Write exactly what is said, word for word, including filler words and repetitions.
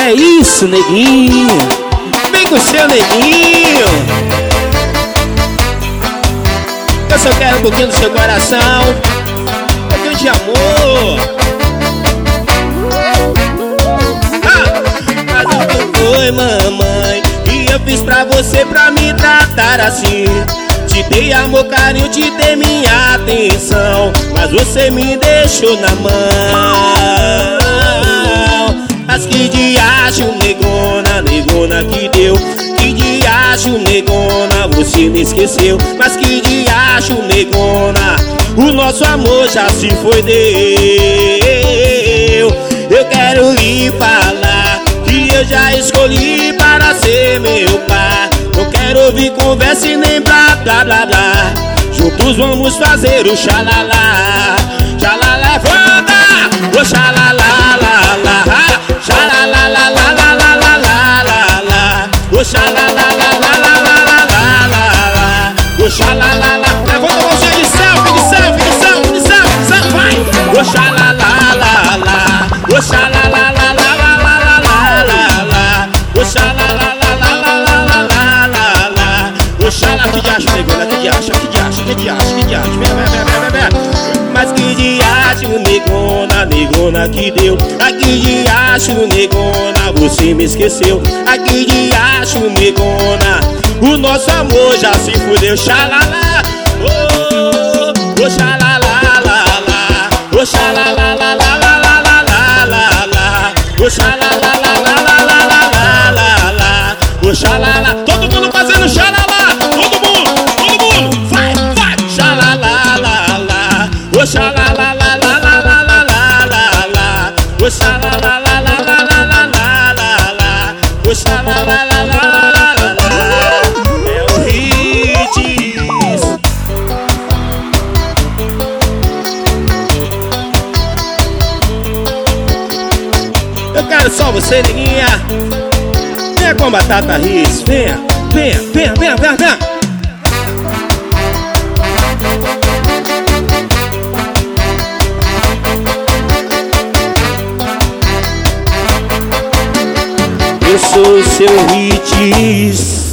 É isso, neguinho. Vem com o seu neguinho. Eu só quero um pouquinho do seu coração, um pouquinho de amor. Ah, mas o que foi, mamãe? E eu fiz pra você pra me tratar assim. Te dei amor, carinho, te dei minha atenção, mas você me deixou na mão. Mas que diacho, negona, negona que deu. Que diacho, negona, você me esqueceu. Mas que diacho, negona, o nosso amor já se foi, deu. Eu quero lhe falar que eu já escolhi para ser meu pai. Não quero ouvir conversa e nem blá blá blá blá. Juntos vamos fazer o xalala. Xalala, volta! O xalala, la la. Xalala, la la la la la la la la. O xalala, la la la la la la la la. O xalala, la. Levanta a mãozinha de selfie, de selfie, de selfie, de selfie, de selfie, vai! O xalala, la la. O xalala, la la la la la la la la. O xalala, la la la la la la la. Oxalá, que diacho, negona, que diacho, que diacho, que diacho, que diacho. Vem, vem, vem, vem, vem. Mas que diacho, negona, negona que deu. A que diacho, negona, você me esqueceu. A que diacho, negona, o nosso amor já se fudeu. Xalala, oh, oxalá, la la la. Oxalá, la la la la la la la la la. Oxalá, la la la la la la la la la. Oxalá, la. Todo mundo fazendo xalala. Oxalá, la la la la la la la la la. Oxalá, la la la la la la la la la. Oxalá, la la la la la la la. É o Hits. Eu quero só você, neguinha. Venha com a batata Hits. Venha, venha, venha, venha, venha, venha. Eu sou seu Hits.